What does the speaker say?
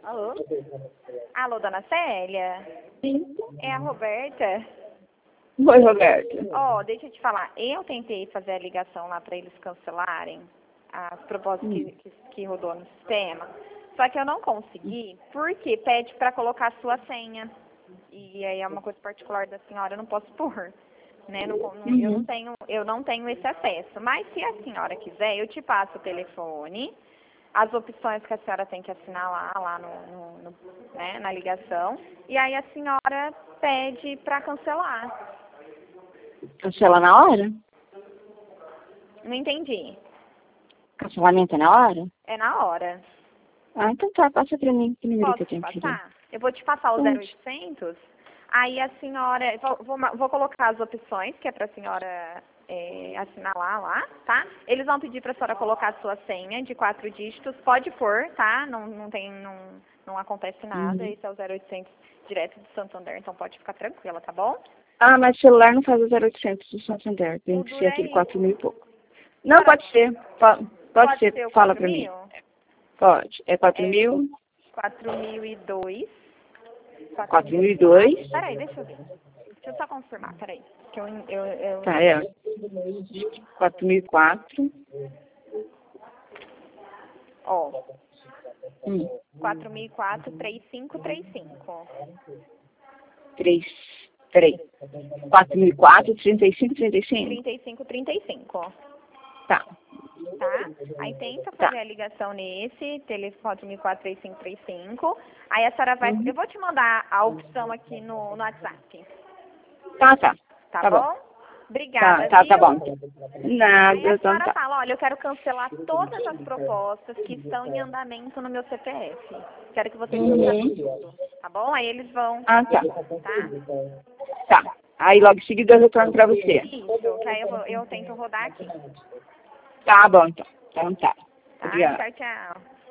Alô? Alô, dona Célia? Sim. É a Roberta? Oi, Roberta. Ó, deixa eu te falar. Eu tentei fazer a ligação lá para eles cancelarem as propostas que rodou no sistema. Só que eu não consegui, porque pede para colocar a sua senha. E aí é uma coisa particular da senhora, eu não posso pôr. Né? Eu não tenho esse acesso. Mas se a senhora quiser, eu te passo o telefone, as opções que a senhora tem que assinar lá né, na ligação. E aí a senhora pede para cancelar. Cancela na hora? Não entendi. Cancelamento é na hora? É na hora. Ah, então tá. Passa pra mim. Que número que Posso eu te tenho que ligar? passar? Eu vou te passar o Pode. 0800. Aí a senhora... Vou colocar as opções, que é para a senhora assinar lá, tá? Eles vão pedir para a senhora colocar a sua senha de 4 dígitos. Pode pôr, tá? Não acontece nada. Esse é o 0800 direto de Santander, então pode ficar tranquila, tá bom? Ah, mas celular não faz o 0800 do Santander. Tem que ser aquele 4.000 e pouco. Não, pode ser. Pode ser. o Fala pra mim. Pode. É 4.000? 4002. 4.002. Peraí, deixa eu ver. Deixa eu só confirmar, peraí. Que eu... Tá, é. 4.004. Ó. 4004 3535. 4.004, 35, 35? 3535. Tá. Tá? Aí tenta fazer a ligação nesse, telefone 4004 3535. Aí a senhora vai... Eu vou te mandar a opção aqui no WhatsApp. Tá. Tá bom. bom? Obrigada, Tá viu? bom. Nada, Aí a então senhora tá. fala, olha, eu quero cancelar todas as propostas que estão em andamento no meu CPF. Quero que vocês cancelem tudo, tá bom? Aí eles vão... Ah, tá. Tá? Tá. Aí logo em seguida eu retorno pra você. Isso, que aí eu tento rodar aqui. Tá bom, então. Então tá. Tá? Obrigada. Tchau, tchau.